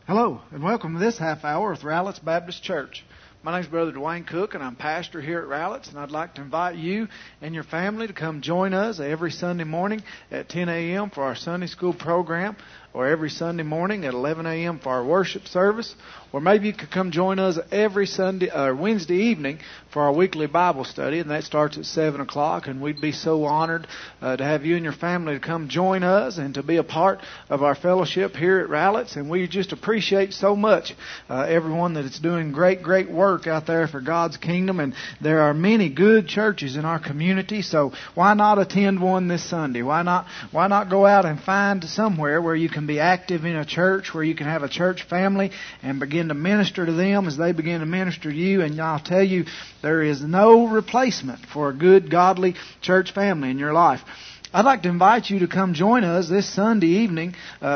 Hello, and welcome to this half hour with Rowlett's Baptist Church. My name is Brother Dwayne Cook, and I'm pastor here at Rowlett's, and I'd like to invite you and your family to come join us every Sunday morning at 10 a.m. for our Sunday school program, or every Sunday morning at 11 a.m. for our worship service, or maybe you could come join us every Wednesday evening for our weekly Bible study, and that starts at 7 o'clock, and we'd be so honored to have you and your family to come join us and to be a part of our fellowship here at Rowlett's, and we just appreciate so much everyone that is doing great work out there for God's kingdom, and there are many good churches in our community, so why not attend one this Sunday? Why not go out and find somewhere where you can be active in a church, where you can have a church family and begin to minister to them as they begin to minister to you. And I'll tell you, there is no replacement for a good, godly church family in your life. I'd like to invite you to come join us this Sunday evening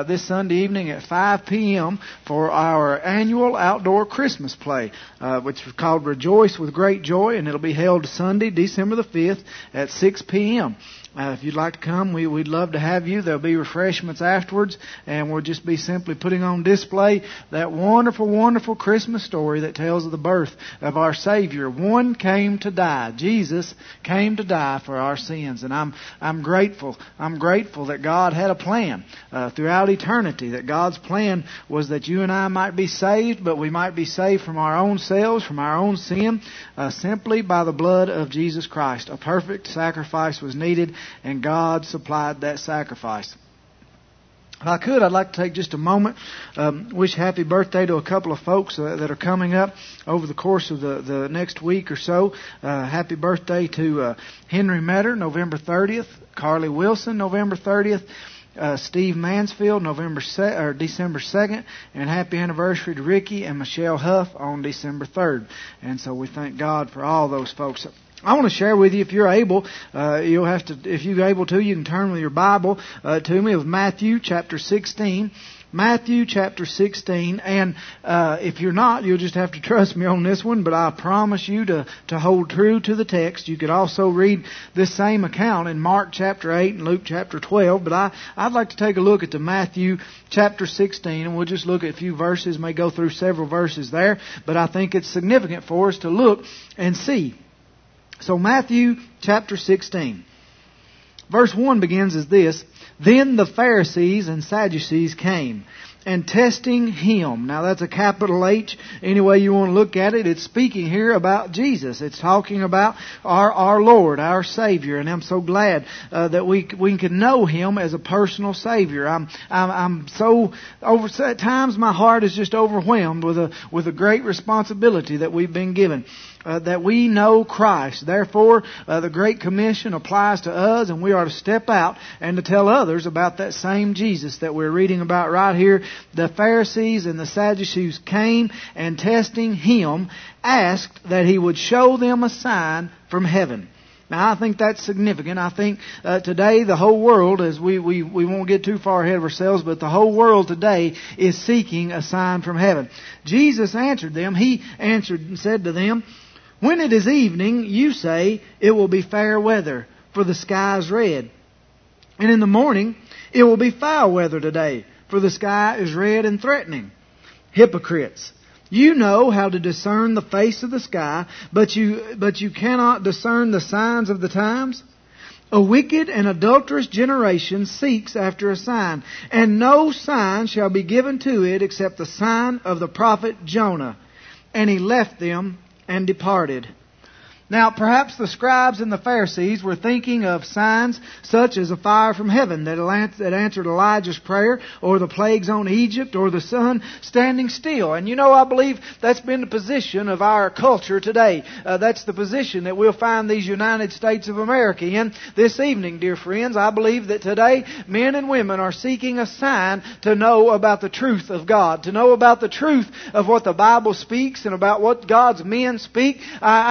at 5 p.m. for our annual outdoor Christmas play, which is called Rejoice with Great Joy, and it'll be held Sunday, December the 5th at 6 p.m. If you'd like to come, we'd love to have you. There'll be refreshments afterwards, and we'll just be simply putting on display that wonderful Christmas story that tells of the birth of our Savior. One came to die. Jesus came to die for our sins, and I'm grateful. I'm grateful that God had a plan throughout eternity, that God's plan was that you and I might be saved, but we might be saved from our own selves, from our own sin, simply by the blood of Jesus Christ. A perfect sacrifice was needed, and God supplied that sacrifice. If I could, I'd like to take just a moment, wish happy birthday to a couple of folks that are coming up over the course of the next week or so. Happy birthday to Henry Metter, November 30th, Carly Wilson, November 30th, Steve Mansfield, December 2nd, and happy anniversary to Ricky and Michelle Huff on December 3rd. And so we thank God for all those folks. I want to share with you, if you're able, if you're able to, you can turn with your Bible to me of Matthew chapter 16. Matthew chapter 16, and if you're not, you'll just have to trust me on this one, but I promise you to hold true to the text. You could also read this same account in Mark chapter 8 and Luke chapter 12, but I'd like to take a look at the Matthew chapter 16, and we'll just look at a few verses, may go through several verses there, but I think it's significant for us to look and see. So Matthew chapter 16, verse 1 begins as this: Then the Pharisees and Sadducees came, and testing Him. Now that's a capital H. Any way you want to look at it, it's speaking here about Jesus. It's talking about our Lord, our Savior. And I'm so glad that we can know Him as a personal Savior. I'm so at times my heart is just overwhelmed with a great responsibility that we've been given. That we know Christ. Therefore, the Great Commission applies to us, and we are to step out and to tell others about that same Jesus that we're reading about right here. The Pharisees and the Sadducees came, and testing Him, asked that He would show them a sign from heaven. Now, I think that's significant. I think today the whole world, as we won't get too far ahead of ourselves, but the whole world today is seeking a sign from heaven. Jesus answered them. He answered and said to them, When it is evening, you say, it will be fair weather, for the sky is red. And in the morning, it will be foul weather today, for the sky is red and threatening. Hypocrites! You know how to discern the face of the sky, but you cannot discern the signs of the times? A wicked and adulterous generation seeks after a sign, and no sign shall be given to it except the sign of the prophet Jonah. And he left them and departed. Now, perhaps the scribes and the Pharisees were thinking of signs such as a fire from heaven that answered Elijah's prayer, or the plagues on Egypt, or the sun standing still. And I believe that's been the position of our culture today. That's the position that we'll find these United States of America in this evening, dear friends. I believe that today men and women are seeking a sign to know about the truth of God, to know about the truth of what the Bible speaks and about what God's men speak.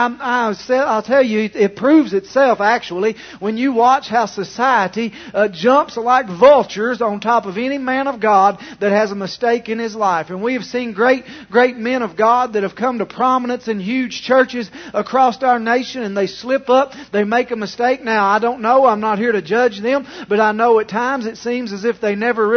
I'll tell you, it proves itself actually when you watch how society jumps like vultures on top of any man of God that has a mistake in his life. And we have seen great men of God that have come to prominence in huge churches across our nation, and they slip up, they make a mistake. Now, I don't know, I'm not here to judge them, but I know at times it seems as if they never really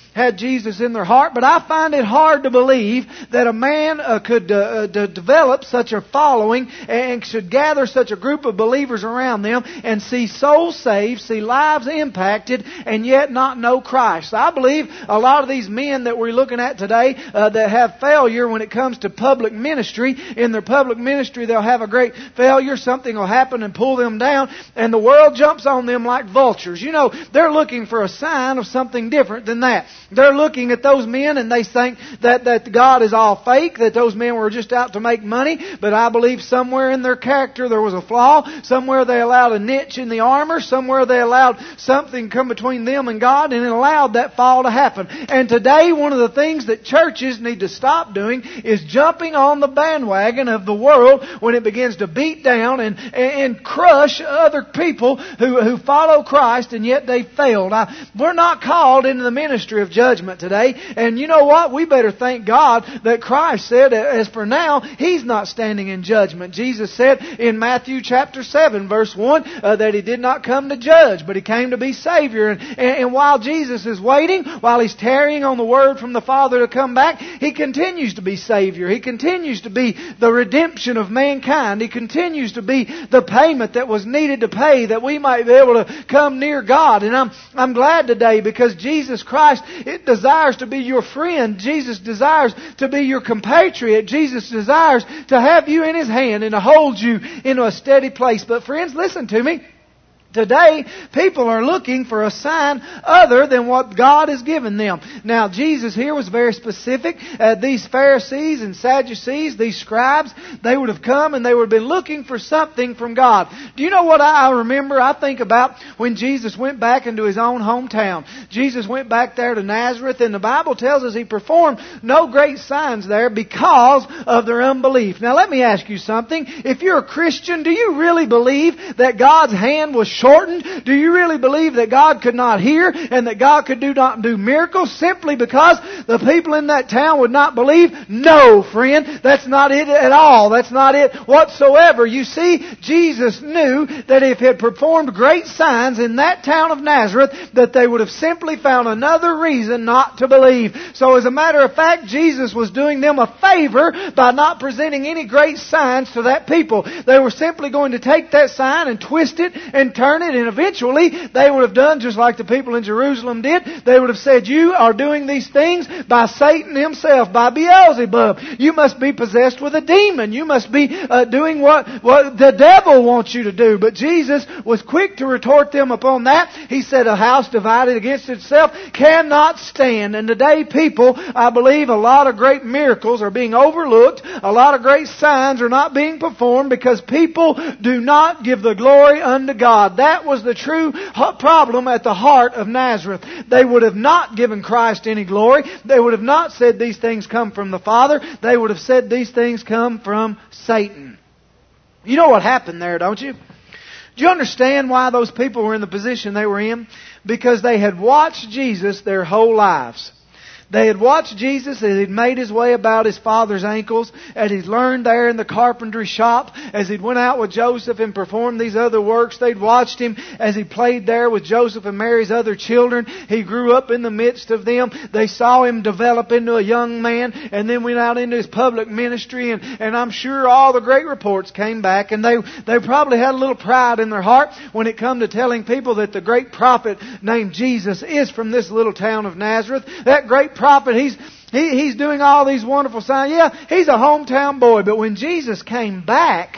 had Jesus in their heart, but I find it hard to believe that a man could develop such a following and should gather such a group of believers around them and see souls saved, see lives impacted, and yet not know Christ. I believe a lot of these men that we're looking at today that have failure when it comes to public ministry, in their public ministry they'll have a great failure, something will happen and pull them down, and the world jumps on them like vultures. You know, they're looking for a sign of something different than that. They're looking at those men and they think that God is all fake, that those men were just out to make money. But I believe somewhere in their character there was a flaw. Somewhere they allowed a niche in the armor. Somewhere they allowed something come between them and God, and it allowed that fall to happen. And today one of the things that churches need to stop doing is jumping on the bandwagon of the world when it begins to beat down and crush other people who follow Christ, and yet they failed. We're not called into the ministry of judgment today. And you know what? We better thank God that Christ said, as for now, He's not standing in judgment. Jesus said in Matthew chapter 7 verse 1 that He did not come to judge, but He came to be Savior. And while Jesus is waiting, while He's tarrying on the Word from the Father to come back, He continues to be Savior. He continues to be the redemption of mankind. He continues to be the payment that was needed to pay that we might be able to come near God. And I'm glad today because Jesus Christ desires to be your friend. Jesus desires to be your compatriot. Jesus desires to have you in His hand and to hold you in a steady place. But friends, listen to me. Today, people are looking for a sign other than what God has given them. Now, Jesus here was very specific. These Pharisees and Sadducees, these scribes, they would have come and they would have been looking for something from God. Do you know what I remember? I think about when Jesus went back into His own hometown. Jesus went back there to Nazareth, and the Bible tells us He performed no great signs there because of their unbelief. Now, let me ask you something. If you're a Christian, do you really believe that God's hand was shortened? Do you really believe that God could not hear and that God could not do miracles simply because the people in that town would not believe? No, friend. That's not it at all. That's not it whatsoever. You see, Jesus knew that if He had performed great signs in that town of Nazareth, that they would have simply found another reason not to believe. So as a matter of fact, Jesus was doing them a favor by not presenting any great signs to that people. They were simply going to take that sign and twist it and turn it, and eventually they would have done just like the people in Jerusalem did. They would have said, you are doing these things by Satan himself, by Beelzebub. You must be possessed with a demon. You must be doing what the devil wants you to do. But Jesus was quick to retort them upon that. He said, a house divided against itself cannot stand. And today people, I believe a lot of great miracles are being overlooked. A lot of great signs are not being performed because people do not give the glory unto God. That was the true problem at the heart of Nazareth. They would have not given Christ any glory. They would have not said these things come from the Father. They would have said these things come from Satan. You know what happened there, don't you? Do you understand why those people were in the position they were in? Because they had watched Jesus their whole lives. They had watched Jesus as He'd made His way about His father's ankles, as He'd learned there in the carpentry shop, as He'd went out with Joseph and performed these other works. They'd watched Him as He played there with Joseph and Mary's other children. He grew up in the midst of them. They saw Him develop into a young man and then went out into His public ministry, and I'm sure all the great reports came back, and they probably had a little pride in their heart when it come to telling people that the great prophet named Jesus is from this little town of Nazareth. That great prophet, he's doing all these wonderful signs. Yeah, he's a hometown boy. But when Jesus came back,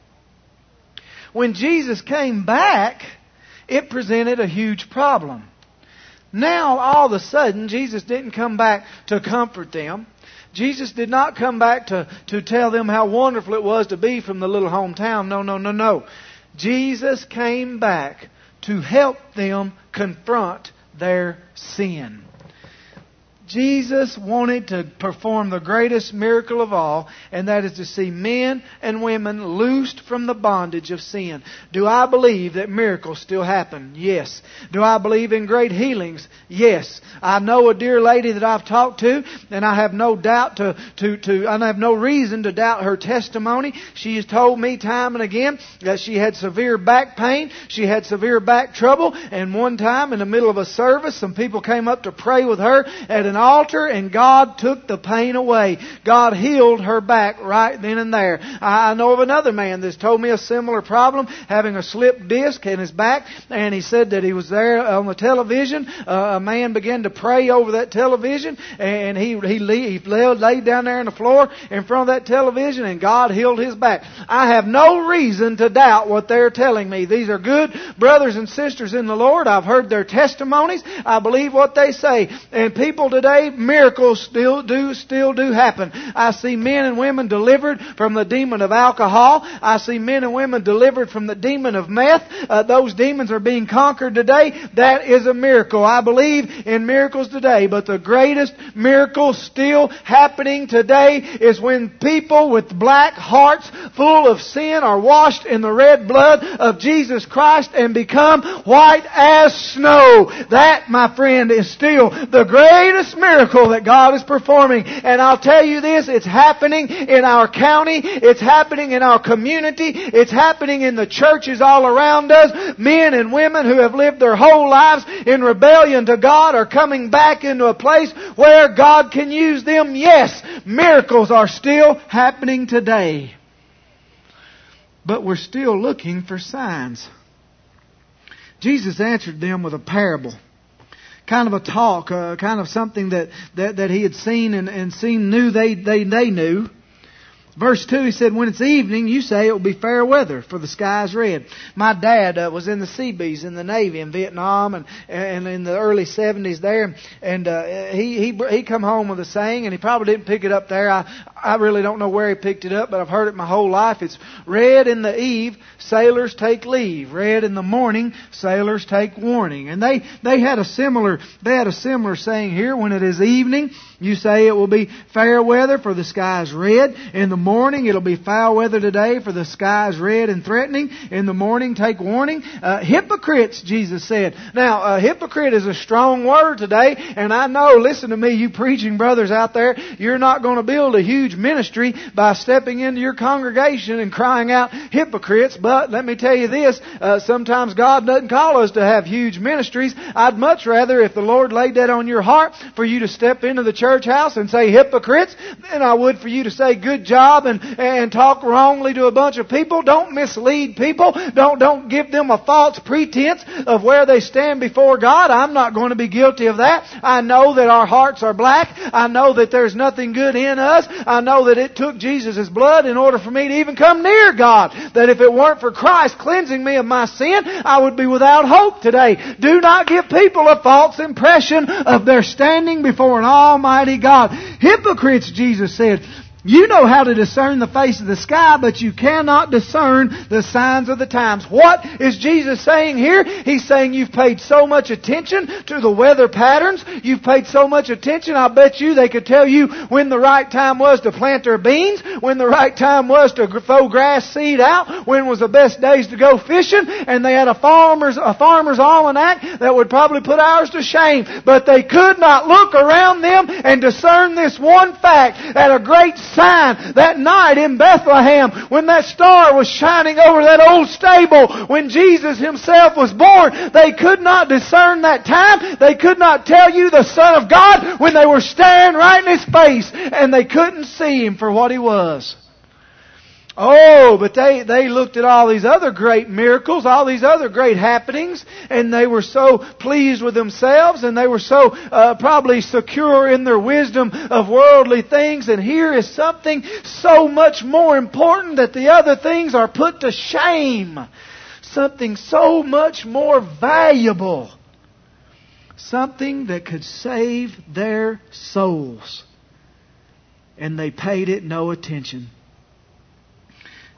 it presented a huge problem. Now, all of a sudden, Jesus didn't come back to comfort them. Jesus did not come back to tell them how wonderful it was to be from the little hometown. No. Jesus came back to help them confront their sin. Jesus wanted to perform the greatest miracle of all, and that is to see men and women loosed from the bondage of sin. Do I believe that miracles still happen? Yes. Do I believe in great healings? Yes. I know a dear lady that I've talked to, and I have no doubt I have no reason to doubt her testimony. She has told me time and again that she had severe back pain, she had severe back trouble, and one time in the middle of a service, some people came up to pray with her at an altar, and God took the pain away. God healed her back right then and there. I know of another man that's told me a similar problem, having a slipped disc in his back, and he said that he was there on the television. A man began to pray over that television, and he laid down there on the floor in front of that television, and God healed his back. I have no reason to doubt what they're telling me. These are good brothers and sisters in the Lord. I've heard their testimonies. I believe what they say. And people today, miracles still do happen. I see men and women delivered from the demon of alcohol. I see men and women delivered from the demon of meth. Those demons are being conquered today. That is a miracle. I believe in miracles today. But the greatest miracle still happening today is when people with black hearts full of sin are washed in the red blood of Jesus Christ and become white as snow. That, my friend, is still the greatest miracle that God is performing. And I'll tell you this, it's happening in our county, it's happening in our community, it's happening in the churches all around us. Men and women who have lived their whole lives in rebellion to God are coming back into a place where God can use them. Yes, miracles are still happening today. But we're still looking for signs. Jesus answered them with a parable. Kind of a talk, kind of something that he had seen and knew they knew. Verse 2, he said, when it's evening, you say it will be fair weather, for the sky is red. My dad was in the Seabees in the Navy in Vietnam and in the early 70s there. And he come home with a saying, and he probably didn't pick it up there. I really don't know where he picked it up, but I've heard it my whole life. It's red in the eve, sailors take leave. Red in the morning, sailors take warning. And they had a similar saying here. When it is evening, you say it will be fair weather, for the sky is red. In the morning, it'll be foul weather today, for the sky is red and threatening. In the morning, take warning. Hypocrites, Jesus said. Now, hypocrite is a strong word today, and I know, listen to me, you preaching brothers out there, you're not going to build a huge ministry by stepping into your congregation and crying out hypocrites. But let me tell you this, sometimes God doesn't call us to have huge ministries. I'd much rather, if the Lord laid that on your heart, for you to step into the church house and say hypocrites, than I would for you to say good job and talk wrongly to a bunch of people. Don't mislead people. Don't give them a false pretense of where they stand before God. I'm not going to be guilty of that. I know that our hearts are black. I know that there's nothing good in us. I know that it took Jesus' blood in order for me to even come near God. That if it weren't for Christ cleansing me of my sin, I would be without hope today. Do not give people a false impression of their standing before an almighty God. Hypocrites, Jesus said. You know how to discern the face of the sky, but you cannot discern the signs of the times. What is Jesus saying here? He's saying you've paid so much attention to the weather patterns. You've paid so much attention, I bet you they could tell you when the right time was to plant their beans, when the right time was to throw grass seed out, when was the best days to go fishing, and they had a farmer's almanac that would probably put ours to shame. But they could not look around them and discern this one fact, that a great sign that night in Bethlehem when that star was shining over that old stable when Jesus Himself was born. They could not discern that time. They could not tell you the Son of God when they were staring right in His face and they couldn't see Him for what He was. Oh, but they looked at all these other great miracles, all these other great happenings, and they were so pleased with themselves, and they were so probably secure in their wisdom of worldly things. And here is something so much more important that the other things are put to shame. Something so much more valuable. Something that could save their souls. And they paid it no attention.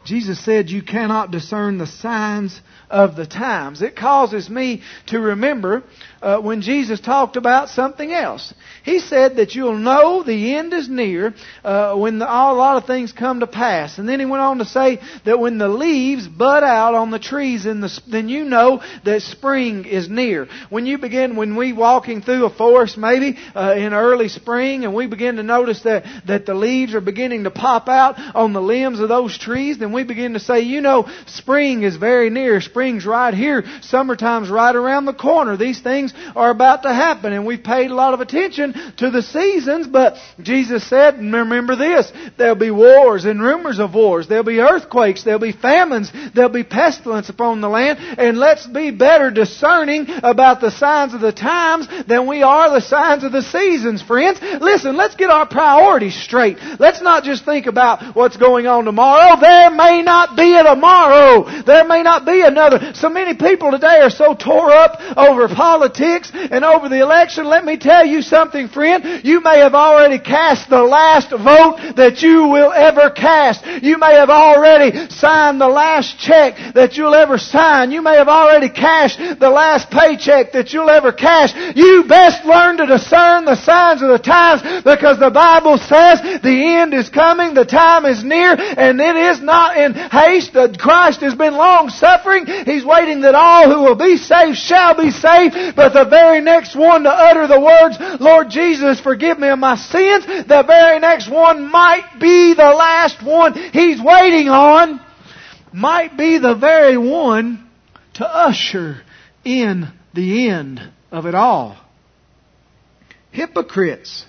Jesus said you cannot discern the signs of the times. It causes me to remember when Jesus talked about something else. He said that you'll know the end is near when a lot of things come to pass. And then He went on to say that when the leaves bud out on the trees, then you know that spring is near. When we walking through a forest maybe in early spring, and we begin to notice that the leaves are beginning to pop out on the limbs of those trees, then we begin to say, spring is very near. Spring's right here. Summertime's right around the corner. These things are about to happen. And we've paid a lot of attention to the seasons, but Jesus said, and remember this, there'll be wars and rumors of wars. There'll be earthquakes. There'll be famines. There'll be pestilence upon the land. And let's be better discerning about the signs of the times than we are the signs of the seasons, friends. Listen, let's get our priorities straight. Let's not just think about what's going on tomorrow. There may not be a tomorrow. There may not be another. So many people today are so tore up over politics and over the election. Let me tell you something, friend. You may have already cast the last vote that you will ever cast. You may have already signed the last check that you'll ever sign. You may have already cashed the last paycheck that you'll ever cash. You best learn to discern the signs of the times, because the Bible says the end is coming, the time is near, and it is not in haste. Christ has been long suffering. He's waiting that all who will be saved shall be saved. But the very next one to utter the words, Lord Jesus, forgive me of my sins, the very next one might be the last one He's waiting on. Might be the very one to usher in the end of it all. Hypocrites.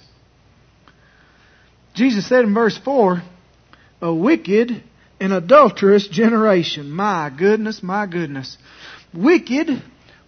Jesus said in verse 4, a wicked and adulterous generation. My goodness, my goodness. Wicked.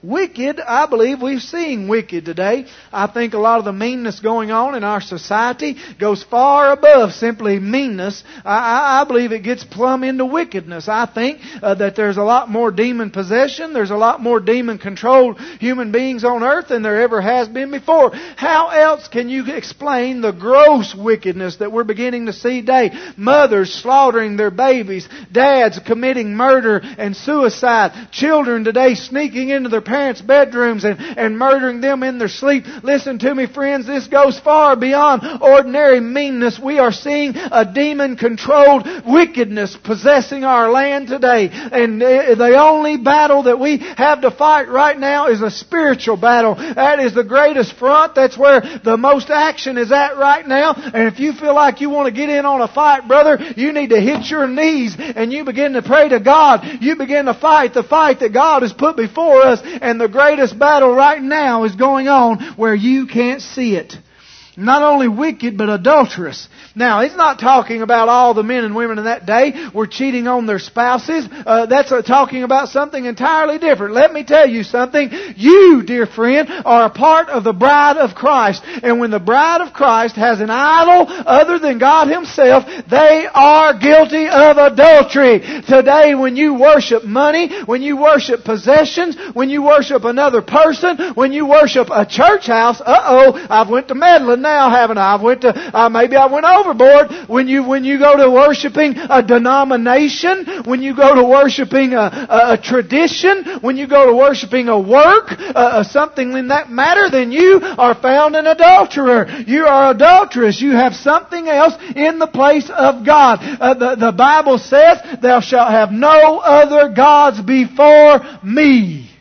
I believe we've seen wicked today. I think a lot of the meanness going on in our society goes far above simply meanness. I believe it gets plumb into wickedness. I think that there's a lot more demon possession. There's a lot more demon controlled human beings on earth than there ever has been before. How else can you explain the gross wickedness that we're beginning to see today? Mothers slaughtering their babies. Dads committing murder and suicide. Children today sneaking into their parents' bedrooms and murdering them in their sleep. Listen to me, friends. This goes far beyond ordinary meanness. We are seeing a demon-controlled wickedness possessing our land today. And the only battle that we have to fight right now is a spiritual battle. That is the greatest front. That's where the most action is at right now. And if you feel like you want to get in on a fight, brother, you need to hit your knees and you begin to pray to God. You begin to fight the fight that God has put before us. And the greatest battle right now is going on where you can't see it. Not only wicked, but adulterous. Now, he's not talking about all the men and women in that day were cheating on their spouses. That's talking about something entirely different. Let me tell you something. You, dear friend, are a part of the bride of Christ. And when the bride of Christ has an idol other than God Himself, they are guilty of adultery. Today, when you worship money, when you worship possessions, when you worship another person, when you worship a church house, I've went to meddling now, haven't I? Maybe I went overboard. When you go to worshiping a denomination, when you go to worshiping a tradition, when you go to worshiping a work, something in that matter, then you are found an adulterer. You are adulterous. You have something else in the place of God. The Bible says, "Thou shalt have no other gods before me."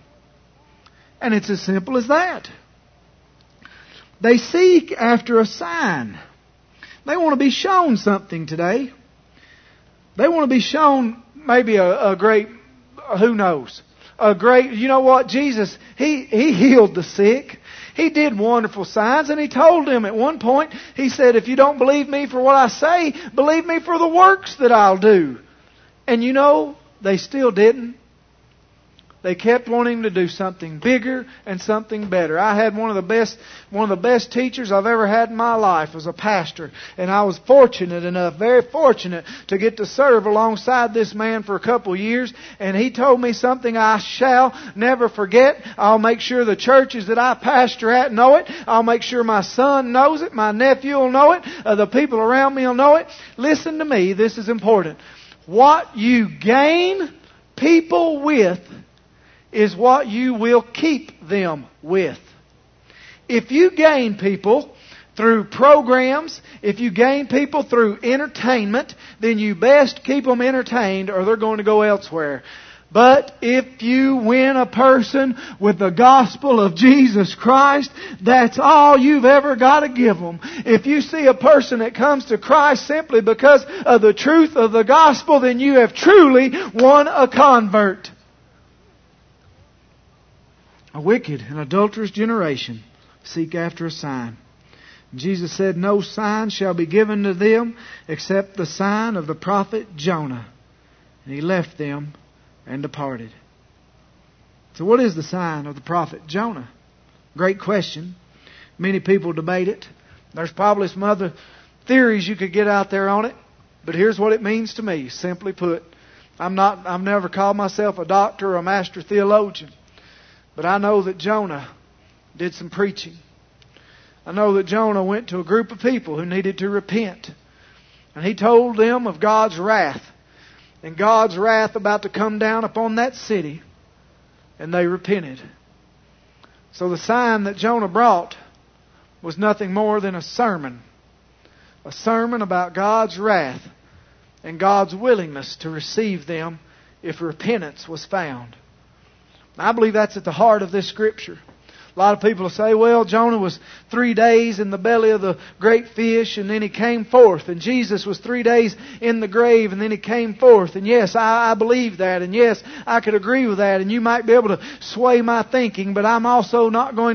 And it's as simple as that. They seek after a sign. They want to be shown something today. They want to be shown maybe a great, who knows, a great, you know what, Jesus, He healed the sick. He did wonderful signs, and He told them at one point, He said, if you don't believe me for what I say, believe me for the works that I'll do. And you know, they still didn't. They kept wanting to do something bigger and something better. I had one of the best teachers I've ever had in my life as a pastor. And I was fortunate enough, very fortunate, to get to serve alongside this man for a couple of years. And he told me something I shall never forget. I'll make sure the churches that I pastor at know it. I'll make sure my son knows it. My nephew will know it. The people around me will know it. Listen to me. This is important. What you gain people with is what you will keep them with. If you gain people through programs, if you gain people through entertainment, then you best keep them entertained or they're going to go elsewhere. But if you win a person with the gospel of Jesus Christ, that's all you've ever got to give them. If you see a person that comes to Christ simply because of the truth of the gospel, then you have truly won a convert. A wicked and adulterous generation seek after a sign. Jesus said, no sign shall be given to them except the sign of the prophet Jonah. And He left them and departed. So what is the sign of the prophet Jonah? Great question. Many people debate it. There's probably some other theories you could get out there on it. But here's what it means to me. Simply put, I've never called myself a doctor or a master theologian. But I know that Jonah did some preaching. I know that Jonah went to a group of people who needed to repent. And he told them of God's wrath. And God's wrath about to come down upon that city. And they repented. So the sign that Jonah brought was nothing more than a sermon. A sermon about God's wrath and God's willingness to receive them if repentance was found. I believe that's at the heart of this Scripture. A lot of people say, well, Jonah was 3 days in the belly of the great fish and then he came forth. And Jesus was 3 days in the grave and then He came forth. And yes, I believe that. And yes, I could agree with that. And you might be able to sway my thinking. But I'm also not going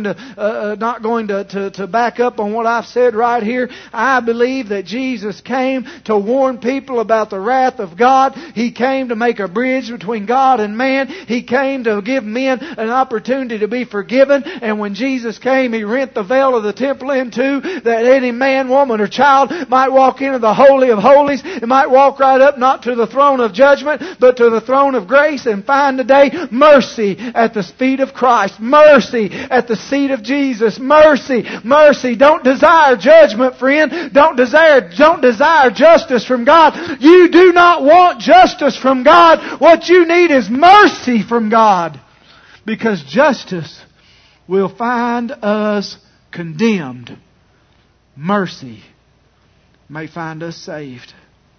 to back up on what I've said right here. I believe that Jesus came to warn people about the wrath of God. He came to make a bridge between God and man. He came to give men an opportunity to be forgiven. And when Jesus came, He rent the veil of the temple in two, that any man, woman, or child might walk into the Holy of Holies and might walk right up, not to the throne of judgment, but to the throne of grace and find today mercy at the feet of Christ. Mercy at the seat of Jesus. Mercy. Mercy. Don't desire judgment, friend. Don't desire justice from God. You do not want justice from God. What you need is mercy from God. Because justice will find us condemned. Mercy may find us saved.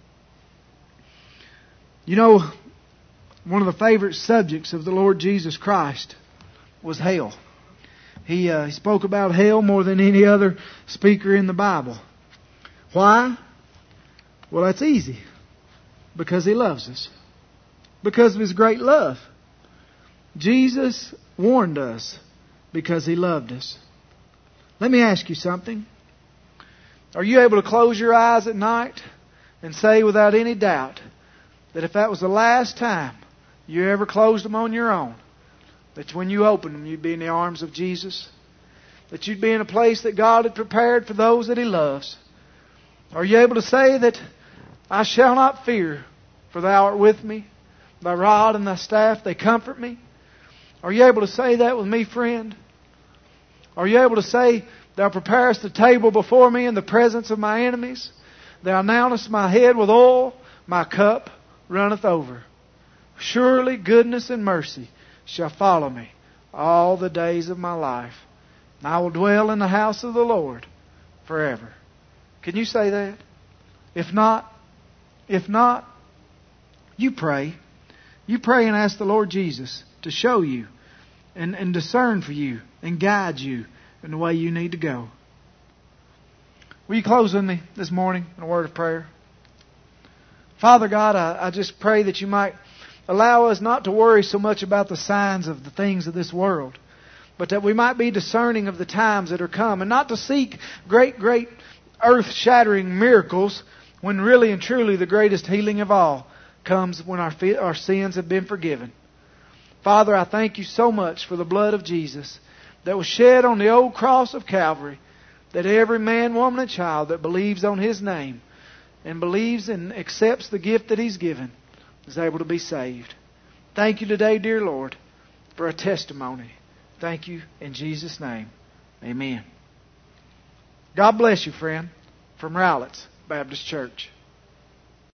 You know, one of the favorite subjects of the Lord Jesus Christ was hell. He spoke about hell more than any other speaker in the Bible. Why? Well, that's easy. Because He loves us. Because of His great love. Jesus warned us because He loved us. Let me ask you something. Are you able to close your eyes at night and say without any doubt that if that was the last time you ever closed them on your own, that when you opened them you'd be in the arms of Jesus? That you'd be in a place that God had prepared for those that He loves? Are you able to say that I shall not fear, for Thou art with me, Thy rod and Thy staff, they comfort me? Are you able to say that with me, friend? Are you able to say, Thou preparest the table before me in the presence of my enemies? Thou anointest my head with oil, my cup runneth over. Surely goodness and mercy shall follow me all the days of my life. And I will dwell in the house of the Lord forever. Can you say that? If not, you pray. You pray and ask the Lord Jesus to show you and discern for you and guide you in the way you need to go. Will you close with me this morning in a word of prayer? Father God, I just pray that You might allow us not to worry so much about the signs of the things of this world, but that we might be discerning of the times that are come, and not to seek great earth-shattering miracles when really and truly the greatest healing of all comes when our sins have been forgiven. Father, I thank You so much for the blood of Jesus that was shed on the old cross of Calvary, that every man, woman, and child that believes on His name and believes and accepts the gift that He's given is able to be saved. Thank You today, dear Lord, for a testimony. Thank You in Jesus' name. Amen. God bless you, friend, from Rowlett's Baptist Church.